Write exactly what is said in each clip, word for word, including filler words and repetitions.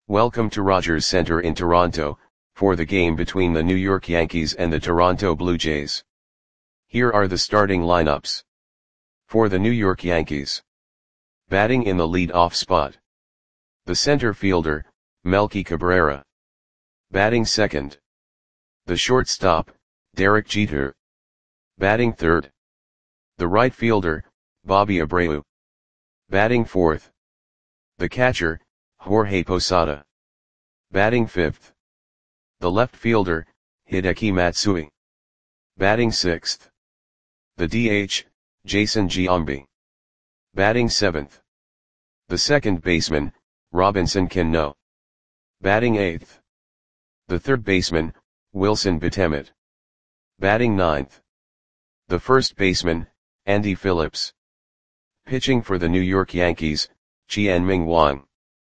Welcome to Rogers Center in Toronto, for the game between the New York Yankees and the Toronto Blue Jays. Here are the starting lineups. For the New York Yankees. Batting in the lead-off spot. The center fielder, Melky Cabrera. Batting second. The shortstop, Derek Jeter. Batting third. The right fielder, Bobby Abreu. Batting fourth. The catcher, Jorge Posada. Batting fifth. The left fielder, Hideki Matsui. Batting sixth. The D H, Jason Giambi. Batting seventh. The second baseman, Robinson Cano. Batting eighth. The third baseman, Wilson Betemit. Batting ninth. The first baseman, Andy Phillips. Pitching for the New York Yankees, Chien-Ming Wang.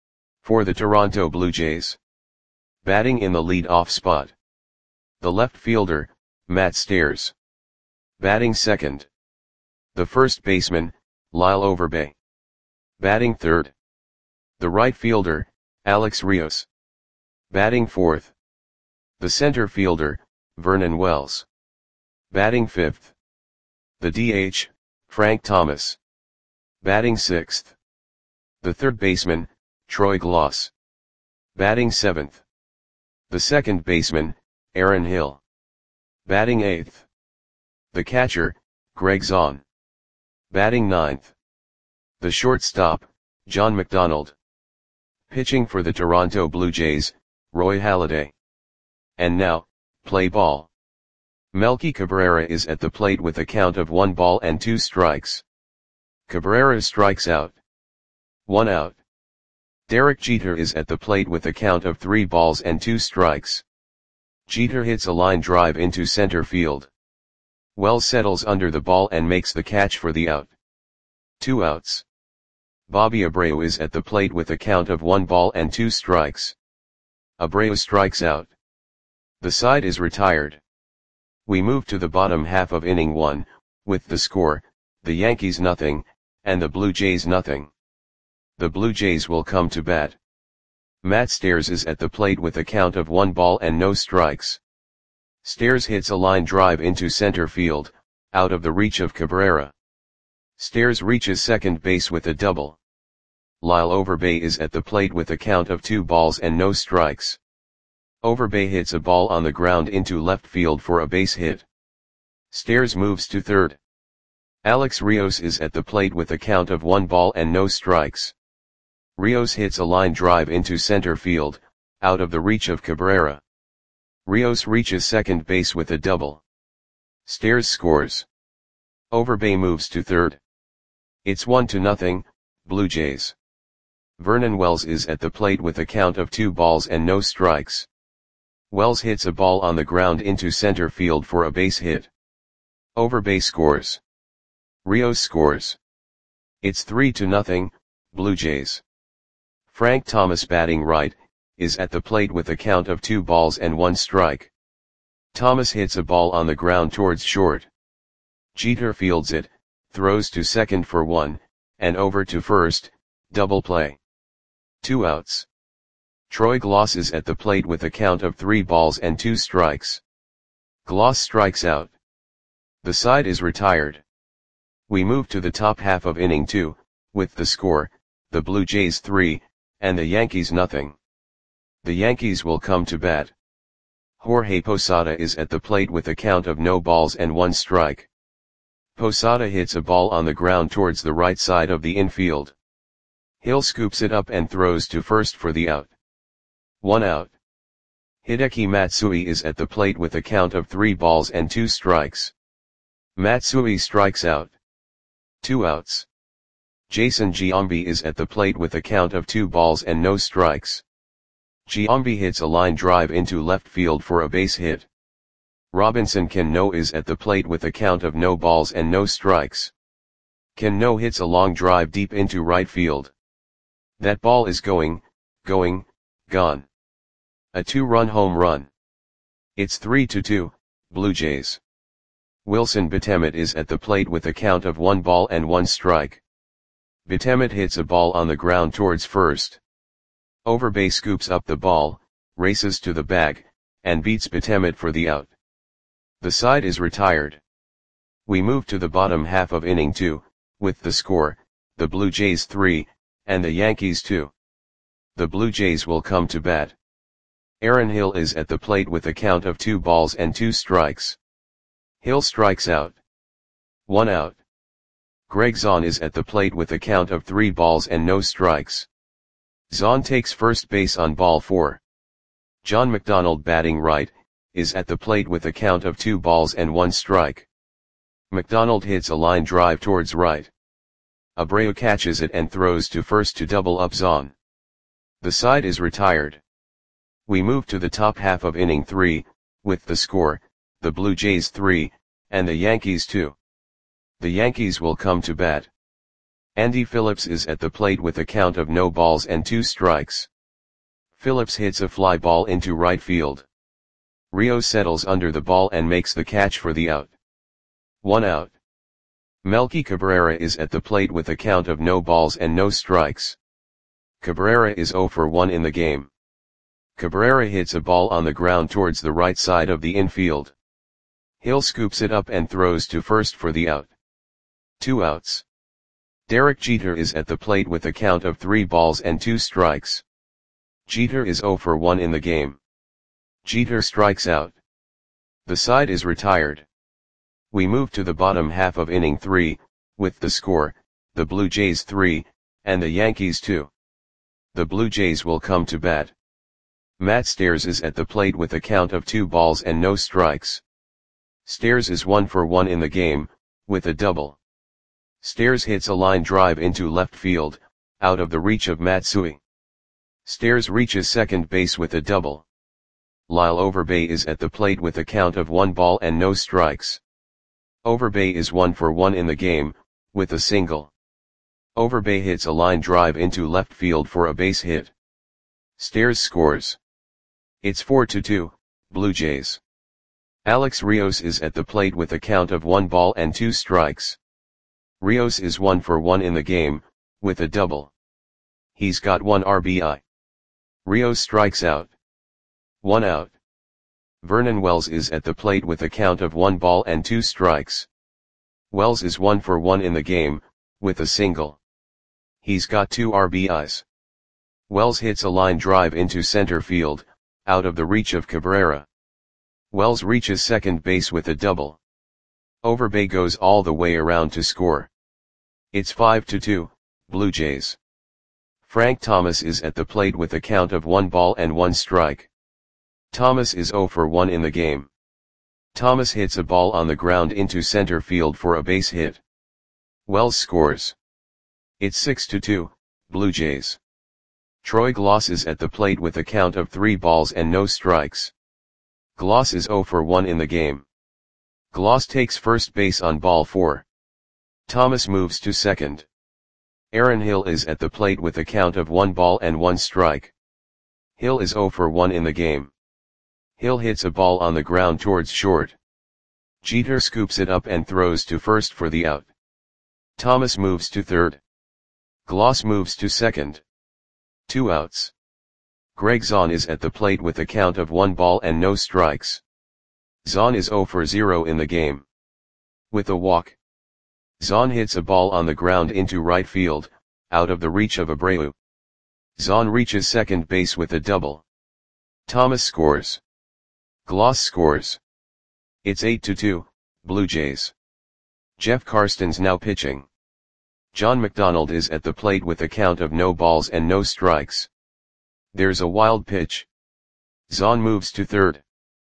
For the Toronto Blue Jays. Batting in the lead-off spot. The left fielder, Matt Stairs. Batting second. The first baseman, Lyle Overbay. Batting third. The right fielder, Alex Rios. Batting fourth. The center fielder, Vernon Wells. Batting fifth. The D H, Frank Thomas. Batting sixth. The third baseman, Troy Glaus. Batting seventh. The second baseman, Aaron Hill. Batting eighth. The catcher, Greg Zahn. Batting ninth. The shortstop, John McDonald. Pitching for the Toronto Blue Jays, Roy Halladay. And now, play ball. Melky Cabrera is at the plate with a count of one ball and two strikes. Cabrera strikes out. One out. Derek Jeter is at the plate with a count of three balls and two strikes. Jeter hits a line drive into center field. Wells settles under the ball and makes the catch for the out. Two outs. Bobby Abreu is at the plate with a count of one ball and two strikes. Abreu strikes out. The side is retired. We move to the bottom half of inning one, with the score, the Yankees nothing, and the Blue Jays nothing. The Blue Jays will come to bat. Matt Stairs is at the plate with a count of one ball and no strikes. Stairs hits a line drive into center field, out of the reach of Cabrera. Stairs reaches second base with a double. Lyle Overbay is at the plate with a count of two balls and no strikes. Overbay hits a ball on the ground into left field for a base hit. Stairs moves to third. Alex Rios is at the plate with a count of one ball and no strikes. Rios hits a line drive into center field, out of the reach of Cabrera. Rios reaches second base with a double. Stairs scores. Overbay moves to third. It's one to nothing, Blue Jays. Vernon Wells is at the plate with a count of two balls and no strikes. Wells hits a ball on the ground into center field for a base hit. Overbay scores. Rios scores. It's three to nothing, Blue Jays. Frank Thomas, batting right, is at the plate with a count of two balls and one strike. Thomas hits a ball on the ground towards short. Jeter fields it, throws to second for one, and over to first, double play. Two outs. Troy Glaus is at the plate with a count of three balls and two strikes. Glaus strikes out. The side is retired. We move to the top half of inning two, with the score, the Blue Jays three, and the Yankees nothing. The Yankees will come to bat. Jorge Posada is at the plate with a count of no balls and one strike. Posada hits a ball on the ground towards the right side of the infield. Hill scoops it up and throws to first for the out. One out. Hideki Matsui is at the plate with a count of three balls and two strikes. Matsui strikes out. Two outs. Jason Giambi is at the plate with a count of two balls and no strikes. Giambi hits a line drive into left field for a base hit. Robinson Cano is at the plate with a count of no balls and no strikes. Cano hits a long drive deep into right field. That ball is going, going, gone. A two-run home run. It's three to two, Blue Jays. Wilson Betemit is at the plate with a count of one ball and one strike. Betemit hits a ball on the ground towards first. Overbay scoops up the ball, races to the bag, and beats Potemit for the out. The side is retired. We move to the bottom half of inning two, with the score, the Blue Jays three, and the Yankees two. The Blue Jays will come to bat. Aaron Hill is at the plate with a count of two balls and two strikes. Hill strikes out. One out. Greg Zahn is at the plate with a count of three balls and no strikes. Zahn takes first base on ball four. John McDonald, batting right, is at the plate with a count of two balls and one strike. McDonald hits a line drive towards right. Abreu catches it and throws to first to double up Zahn. The side is retired. We move to the top half of inning three, with the score, the Blue Jays three, and the Yankees two. The Yankees will come to bat. Andy Phillips is at the plate with a count of no balls and two strikes. Phillips hits a fly ball into right field. Rios settles under the ball and makes the catch for the out. One out. Melky Cabrera is at the plate with a count of no balls and no strikes. Cabrera is zero for one in the game. Cabrera hits a ball on the ground towards the right side of the infield. Hill scoops it up and throws to first for the out. Two outs. Derek Jeter is at the plate with a count of three balls and two strikes. Jeter is zero for one in the game. Jeter strikes out. The side is retired. We move to the bottom half of inning three, with the score, the Blue Jays three, and the Yankees two. The Blue Jays will come to bat. Matt Stairs is at the plate with a count of two balls and no strikes. Stairs is one for one in the game, with a double. Stairs hits a line drive into left field, out of the reach of Matsui. Stairs reaches second base with a double. Lyle Overbay is at the plate with a count of one ball and no strikes. Overbay is one for one in the game, with a single. Overbay hits a line drive into left field for a base hit. Stairs scores. It's four to two, Blue Jays. Alex Rios is at the plate with a count of one ball and two strikes. Rios is one for one in the game, with a double. He's got one R B I. Rios strikes out. One out. Vernon Wells is at the plate with a count of one ball and two strikes. Wells is one for one in the game, with a single. He's got two R B Is. Wells hits a line drive into center field, out of the reach of Cabrera. Wells reaches second base with a double. Overbay goes all the way around to score. It's five to two, Blue Jays. Frank Thomas is at the plate with a count of one ball and one strike. Thomas is zero for one in the game. Thomas hits a ball on the ground into center field for a base hit. Wells scores. It's six to two, Blue Jays. Troy Gloss is at the plate with a count of three balls and no strikes. Gloss is zero for one in the game. Gloss takes first base on ball four. Thomas moves to second. Aaron Hill is at the plate with a count of one ball and one strike. Hill is zero for one in the game. Hill hits a ball on the ground towards short. Jeter scoops it up and throws to first for the out. Thomas moves to third. Gloss moves to second. Two outs. Greg Zahn is at the plate with a count of one ball and no strikes. Zahn is zero for zero in the game. With a walk. Zahn hits a ball on the ground into right field, out of the reach of Abreu. Zahn reaches second base with a double. Thomas scores. Gloss scores. It's eight to two, Blue Jays. Jeff Karstens now pitching. John McDonald is at the plate with a count of no balls and no strikes. There's a wild pitch. Zahn moves to third.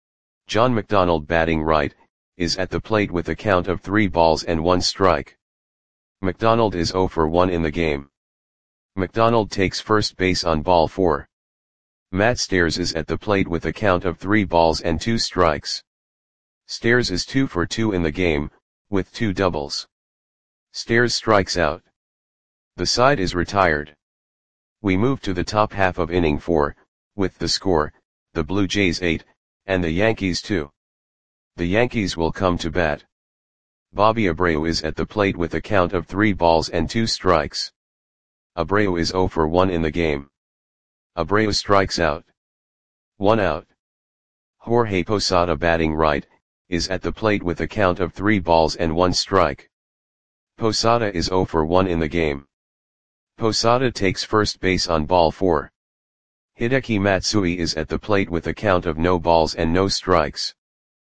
John McDonald, batting right, is at the plate with a count of three balls and one strike. McDonald is zero for one in the game. McDonald takes first base on ball four. Matt Stairs is at the plate with a count of three balls and two strikes. Stairs is two for two in the game, with two doubles. Stairs strikes out. The side is retired. We move to the top half of inning four, with the score, the Blue Jays eight, and the Yankees two. The Yankees will come to bat. Bobby Abreu is at the plate with a count of three balls and two strikes. Abreu is zero for one in the game. Abreu strikes out. One out. Jorge Posada batting right, is at the plate with a count of three balls and one strike. Posada is zero for one in the game. Posada takes first base on ball four. Hideki Matsui is at the plate with a count of no balls and no strikes.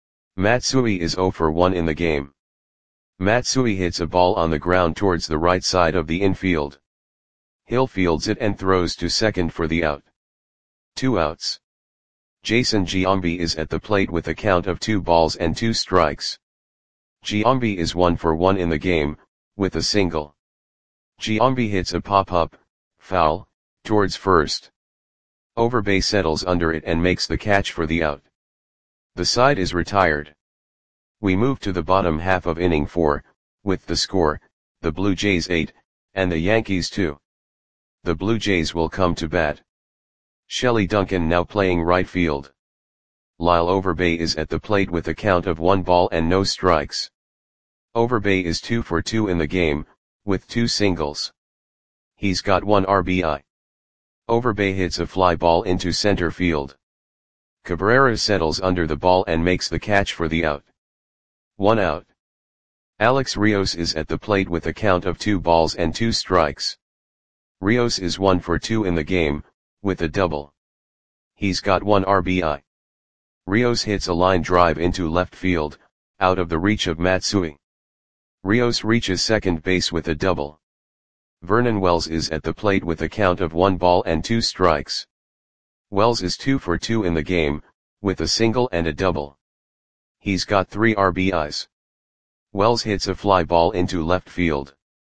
Matsui is zero for one in the game. Matsui hits a ball on the ground towards the right side of the infield. Hill fields it and throws to second for the out. Two outs. Jason Giambi is at the plate with a count of two balls and two strikes. Giambi is one for one in the game, with a single. Giambi hits a pop-up, foul, towards first. Overbay settles under it and makes the catch for the out. The side is retired. We move to the bottom half of inning four, with the score, the Blue Jays eight, and the Yankees two. The Blue Jays will come to bat. Shelley Duncan now playing right field. Lyle Overbay is at the plate with a count of one ball and no strikes. Overbay is two for two in the game, with two singles. He's got one R B I. Overbay hits a fly ball into center field. Cabrera settles under the ball and makes the catch for the out. One out. Alex Rios is at the plate with a count of two balls and two strikes. Rios is one for two in the game, with a double. He's got one R B I. Rios hits a line drive into left field, out of the reach of Matsui. Rios reaches second base with a double. Vernon Wells is at the plate with a count of one ball and two strikes. Wells is two for two in the game, with a single and a double. He's got three R B Is. Wells hits a fly ball into left field.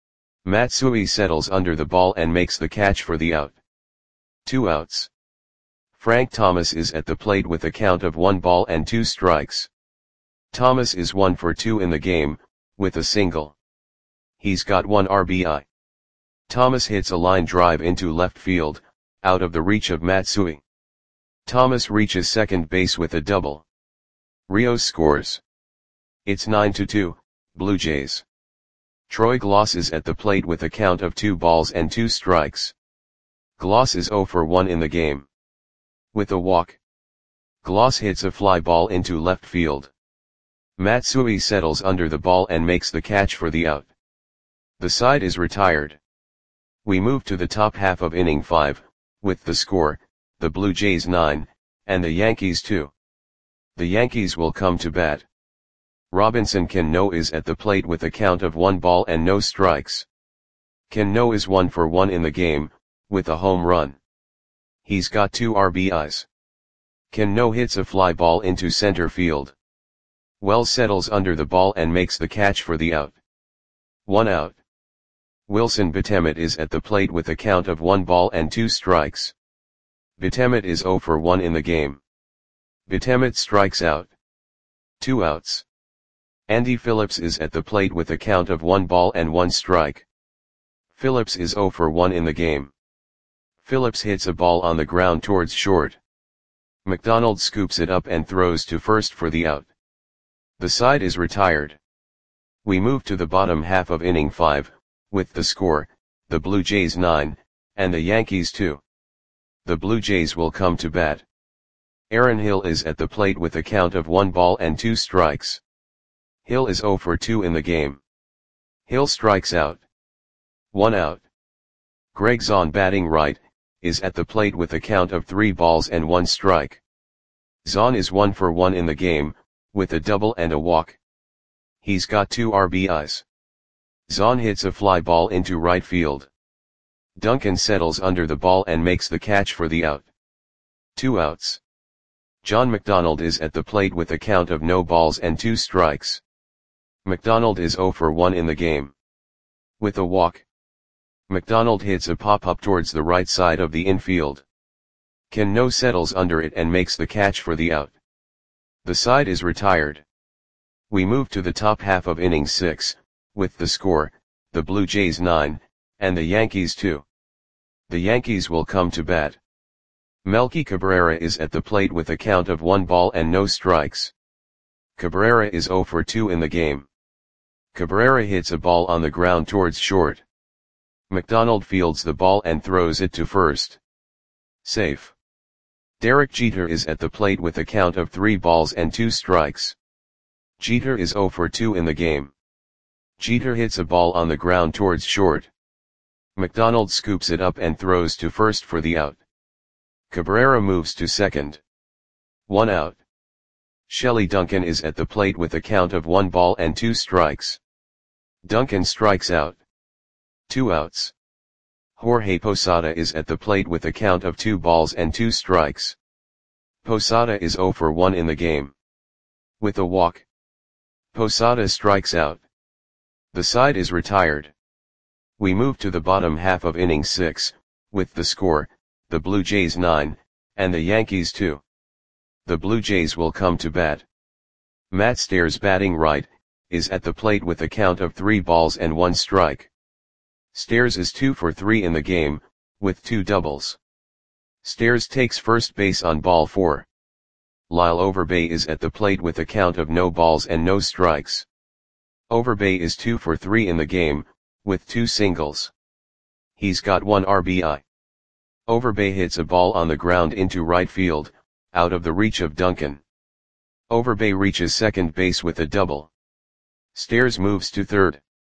Matsui settles under the ball and makes the catch for the out. Two outs. Frank Thomas is at the plate with a count of one ball and two strikes. Thomas is one for two in the game, with a single. He's got one R B I. Thomas hits a line drive into left field, out of the reach of Matsui. Thomas reaches second base with a double. Rios scores. It's nine to two, Blue Jays. Troy Gloss is at the plate with a count of two balls and two strikes. Gloss is zero for one in the game. With a walk. Gloss hits a fly ball into left field. Matsui settles under the ball and makes the catch for the out. The side is retired. We move to the top half of inning five, with the score, the Blue Jays nine, and the Yankees two. The Yankees will come to bat. Robinson Cano is at the plate with a count of one ball and no strikes. Cano is one for one in the game, with a home run. He's got two R B Is. Cano hits a fly ball into center field. Wells settles under the ball and makes the catch for the out. One out. Wilson Betemet is at the plate with a count of one ball and two strikes. Betemet is zero for one in the game. Betemet strikes out. Two outs. Andy Phillips is at the plate with a count of one ball and one strike. Phillips is zero for one in the game. Phillips hits a ball on the ground towards short. McDonald scoops it up and throws to first for the out. The side is retired. We move to the bottom half of inning five, with the score, the Blue Jays nine, and the Yankees two. The Blue Jays will come to bat. Aaron Hill is at the plate with a count of one ball and two strikes. Hill is zero for two in the game. Hill strikes out. One out. Greg Zahn batting right, is at the plate with a count of three balls and one strike. Zahn is one for one in the game, with a double and a walk. He's got two R B Is. Zahn hits a fly ball into right field. Duncan settles under the ball and makes the catch for the out. Two outs. John McDonald is at the plate with a count of no balls and two strikes. McDonald is zero for one in the game. With a walk. McDonald hits a pop-up towards the right side of the infield. Cano settles under it and makes the catch for the out. The side is retired. We move to the top half of inning six, with the score, the Blue Jays nine, and the Yankees two. The Yankees will come to bat. Melky Cabrera is at the plate with a count of one ball and no strikes. Cabrera is zero for two in the game. Cabrera hits a ball on the ground towards short. McDonald fields the ball and throws it to first. Safe. Derek Jeter is at the plate with a count of three balls and two strikes. Jeter is zero for two in the game. Jeter hits a ball on the ground towards short. McDonald scoops it up and throws to first for the out. Cabrera moves to second. One out. Shelley Duncan is at the plate with a count of one ball and two strikes. Duncan strikes out. Two outs. Jorge Posada is at the plate with a count of two balls and two strikes. Posada is zero for one in the game. With a walk, Posada strikes out. The side is retired. We move to the bottom half of inning six, with the score, the Blue Jays nine, and the Yankees two. The Blue Jays will come to bat. Matt Stairs, batting right, is at the plate with a count of three balls and one strike. Stairs is two for three in the game, with two doubles. Stairs takes first base on ball four. Lyle Overbay is at the plate with a count of no balls and no strikes. Overbay is two for three in the game, with two singles. He's got one R B I. Overbay hits a ball on the ground into right field, out of the reach of Duncan. Overbay reaches second base with a double. Stairs moves to third.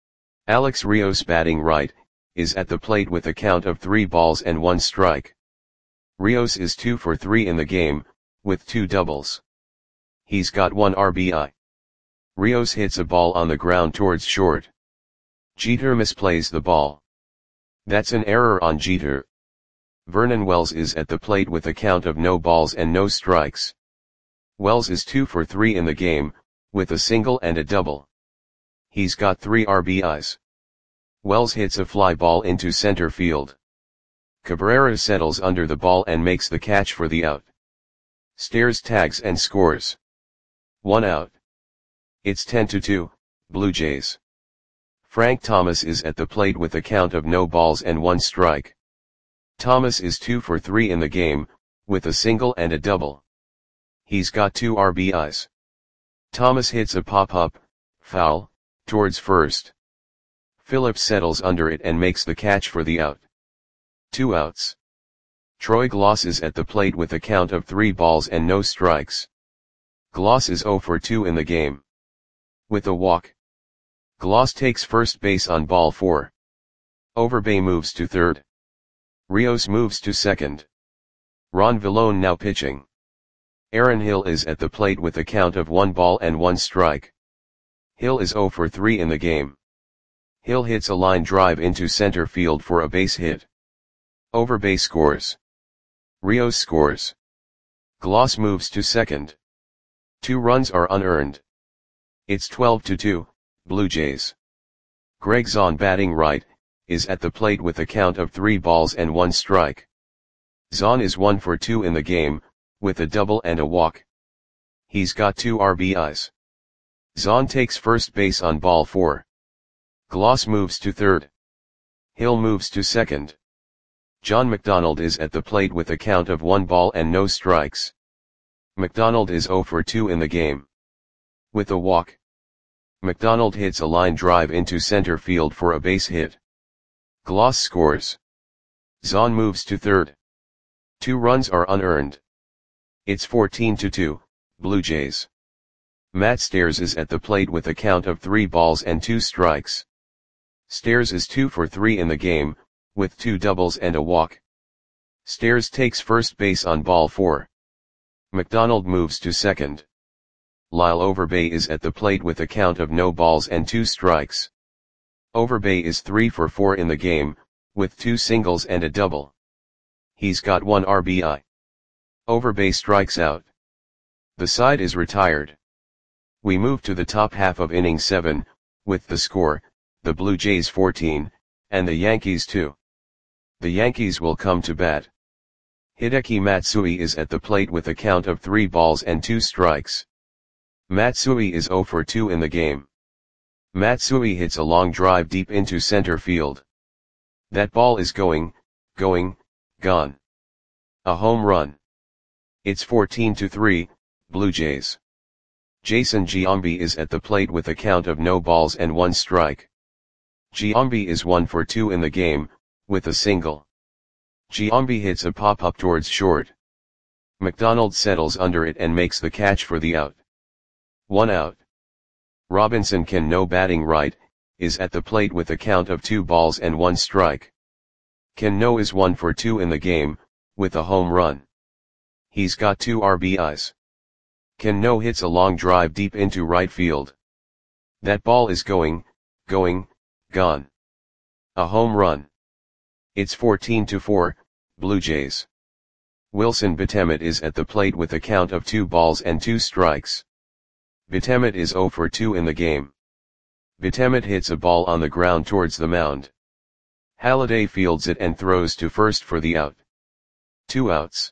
Alex Rios, batting right, is at the plate with a count of three balls and one strike. Rios is two for three in the game, with two doubles. He's got one R B I. Rios hits a ball on the ground towards short. Jeter misplays the ball. That's an error on Jeter. Vernon Wells is at the plate with a count of no balls and no strikes. Wells is two for three in the game, with a single and a double. He's got three R B Is. Wells hits a fly ball into center field. Cabrera settles under the ball and makes the catch for the out. Stairs tags and scores. One out. It's ten to two, Blue Jays. Frank Thomas is at the plate with a count of no balls and one strike. Thomas is two for three in the game, with a single and a double. He's got two R B Is. Thomas hits a pop-up, foul, towards first. Phillips settles under it and makes the catch for the out. Two outs. Troy Gloss is at the plate with a count of three balls and no strikes. Gloss is zero for two in the game. With a walk, Gloss takes first base on ball four. Overbay moves to third. Rios moves to second. Ron Villone now pitching. Aaron Hill is at the plate with a count of one ball and one strike. Hill is zero for three in the game. Hill hits a line drive into center field for a base hit. Overbay scores. Rios scores. Gloss moves to second. Two runs are unearned. It's twelve to two, Blue Jays. Greg Zahn, batting right, is at the plate with a count of three balls and one strike. Zahn is one for two in the game, with a double and a walk. He's got two R B Is. Zahn takes first base on ball four. Gloss moves to third. Hill moves to second. John McDonald is at the plate with a count of one ball and no strikes. McDonald is zero for two in the game. With a walk, McDonald hits a line drive into center field for a base hit. Gloss scores. Zahn moves to third. Two runs are unearned. It's fourteen to two, Blue Jays. Matt Stairs is at the plate with a count of three balls and two strikes. Stairs is two for three in the game, with two doubles and a walk. Stairs takes first base on ball four. McDonald moves to second. Lyle Overbay is at the plate with a count of no balls and two strikes. Overbay is three for four in the game, with two singles and a double. He's got one R B I. Overbay strikes out. The side is retired. We move to the top half of inning seven, with the score, the Blue Jays fourteen, and the Yankees two. The Yankees will come to bat. Hideki Matsui is at the plate with a count of three balls and two strikes. Matsui is zero for two in the game. Matsui hits a long drive deep into center field. That ball is going, going, gone. A home run. It's fourteen to three, Blue Jays. Jason Giambi is at the plate with a count of no balls and one strike. Giambi is one for two in the game, with a single. Giambi hits a pop-up towards short. McDonald settles under it and makes the catch for the out. One out. Robinson Cano batting right, is at the plate with a count of two balls and one strike. Cano is one for two in the game, with a home run. He's got two R B Is. Cano hits a long drive deep into right field. That ball is going, going, gone. A home run. It's fourteen to four, Blue Jays. Wilson Betemet is at the plate with a count of two balls and two strikes. Betemet is zero for two in the game. Betemet hits a ball on the ground towards the mound. Halladay fields it and throws to first for the out. Two outs.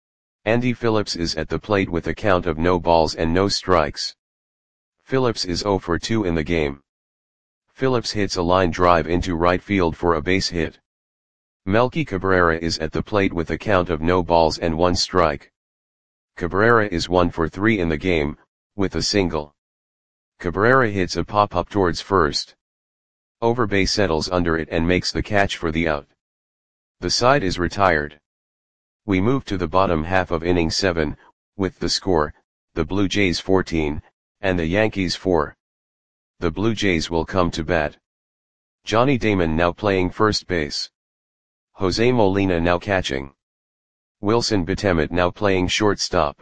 Andy Phillips is at the plate with a count of no balls and no strikes. Phillips is zero for two in the game. Phillips hits a line drive into right field for a base hit. Melky Cabrera is at the plate with a count of no balls and one strike. Cabrera is one for three in the game, with a single. Cabrera hits a pop-up towards first. Overbay settles under it and makes the catch for the out. The side is retired. We move to the bottom half of inning seven, with the score, the Blue Jays fourteen, and the Yankees four. The Blue Jays will come to bat. Johnny Damon now playing first base. Jose Molina now catching. Wilson Betemet now playing shortstop.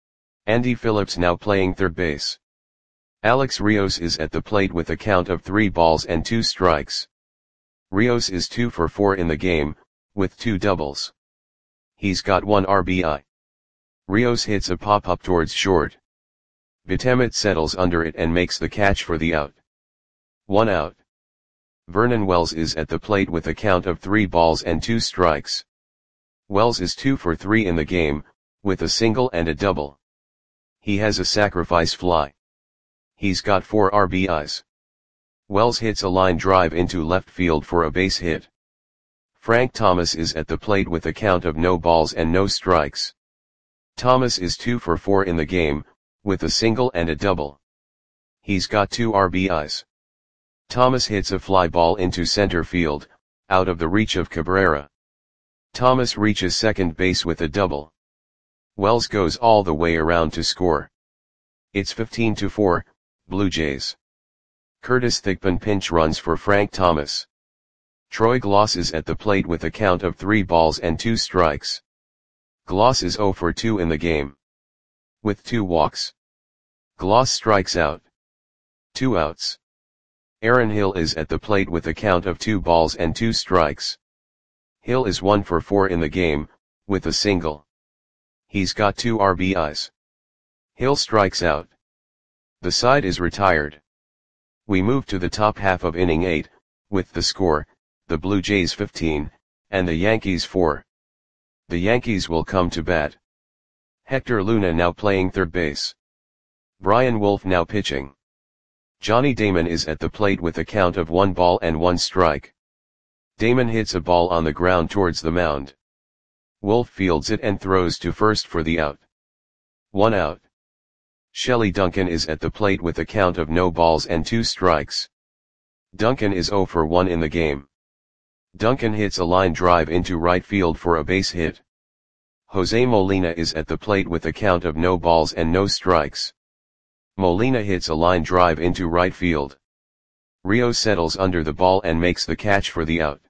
Andy Phillips now playing third base. Alex Rios is at the plate with a count of three balls and two strikes. Rios is two for four in the game, with two doubles. He's got one R B I. Rios hits a pop-up towards short. Betemet settles under it and makes the catch for the out. One out. Vernon Wells is at the plate with a count of three balls and two strikes. Wells is two for three in the game, with a single and a double. He has a sacrifice fly. He's got four R B Is. Wells hits a line drive into left field for a base hit. Frank Thomas is at the plate with a count of no balls and no strikes. Thomas is two for four in the game, with a single and a double. He's got two R B Is. Thomas hits a fly ball into center field, out of the reach of Cabrera. Thomas reaches second base with a double. Wells goes all the way around to score. It's fifteen to four, Blue Jays. Curtis Thigpen pinch runs for Frank Thomas. Troy Gloss is at the plate with a count of three balls and two strikes. Gloss is zero for two in the game. With two walks. Gloss strikes out. Two outs. Aaron Hill is at the plate with a count of two balls and two strikes. Hill is one for four in the game, with a single. He's got two R B Is. Hill strikes out. The side is retired. We move to the top half of inning eight, with the score, the Blue Jays fifteen, and the Yankees four. The Yankees will come to bat. Hector Luna now playing third base. Brian Wolf now pitching. Johnny Damon is at the plate with a count of one ball and one strike. Damon hits a ball on the ground towards the mound. Wolf fields it and throws to first for the out. One out. Shelley Duncan is at the plate with a count of no balls and two strikes. Duncan is zero for one in the game. Duncan hits a line drive into right field for a base hit. Jose Molina is at the plate with a count of no balls and no strikes. Molina hits a line drive into right field. Rios settles under the ball and makes the catch for the out.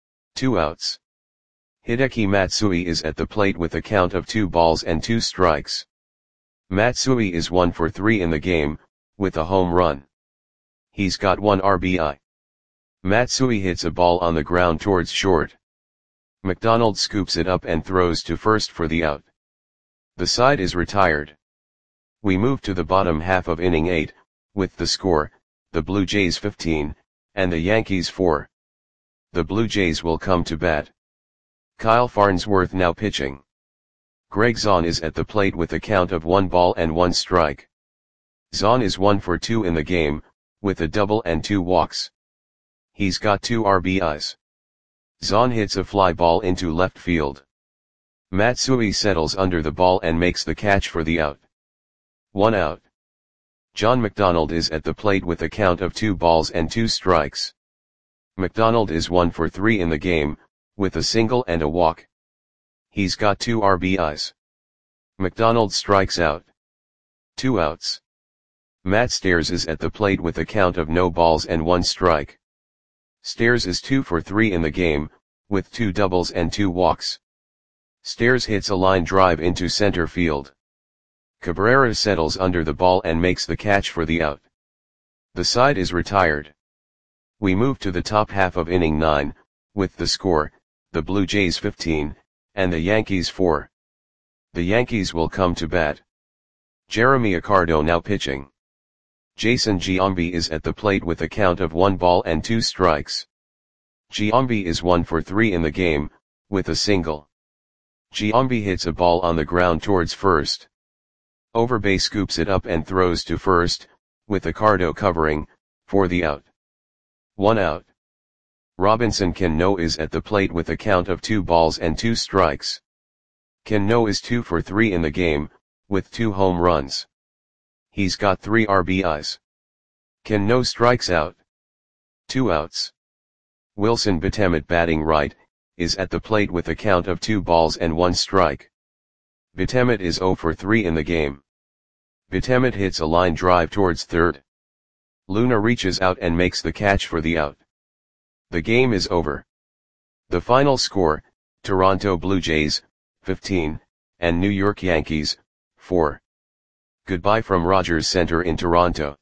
Two outs. Hideki Matsui is at the plate with a count of two balls and two strikes. Matsui is one for three in the game, with a home run. He's got one R B I. Matsui hits a ball on the ground towards short. McDonald scoops it up and throws to first for the out. The side is retired. We move to the bottom half of inning eight, with the score, the Blue Jays fifteen, and the Yankees four. The Blue Jays will come to bat. Kyle Farnsworth now pitching. Greg Zahn is at the plate with a count of one ball and one strike. Zahn is one for two in the game, with a double and two walks. He's got two R B Is. Zahn hits a fly ball into left field. Matsui settles under the ball and makes the catch for the out. One out. John McDonald is at the plate with a count of two balls and two strikes. McDonald is one for three in the game, with a single and a walk. He's got two R B Is. McDonald strikes out. Two outs. Matt Stairs is at the plate with a count of no balls and one strike. Stairs is two for three in the game, with two doubles and two walks. Stairs hits a line drive into center field. Cabrera settles under the ball and makes the catch for the out. The side is retired. We move to the top half of inning nine, with the score, the Blue Jays fifteen, and the Yankees four. The Yankees will come to bat. Jeremy Accardo now pitching. Jason Giambi is at the plate with a count of one ball and two strikes. Giambi is one for three in the game, with a single. Giambi hits a ball on the ground towards first. Overbay scoops it up and throws to first, with Accardo covering, for the out. One out. Robinson Cano is at the plate with a count of two balls and two strikes. Cano is two for three in the game, with two home runs. He's got three R B Is. Cano strikes out. Two outs. Wilson Betemit batting right, is at the plate with a count of two balls and one strike. Betemit is zero for three in the game. Betemit hits a line drive towards third. Luna reaches out and makes the catch for the out. The game is over. The final score, Toronto Blue Jays, fifteen, and New York Yankees, four. Goodbye from Rogers Center in Toronto.